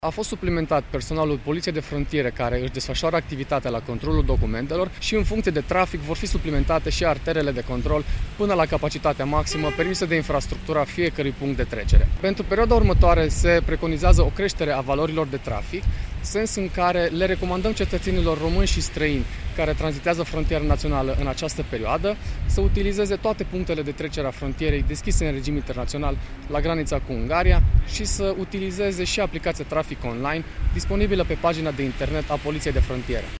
A fost suplimentat personalul Poliției de Frontieră care își desfășoară activitatea la controlul documentelor și în funcție de trafic vor fi suplimentate și arterele de control până la capacitatea maximă permisă de infrastructura fiecărui punct de trecere. Pentru perioada următoare se preconizează o creștere a valorilor de trafic, sens în care le recomandăm cetățenilor români și străini care tranzitează frontiera națională în această perioadă să utilizeze toate punctele de trecere a frontierei deschise în regim internațional la granița cu Ungaria și să utilizeze și aplicația Trafic Online disponibilă pe pagina de internet a Poliției de Frontieră.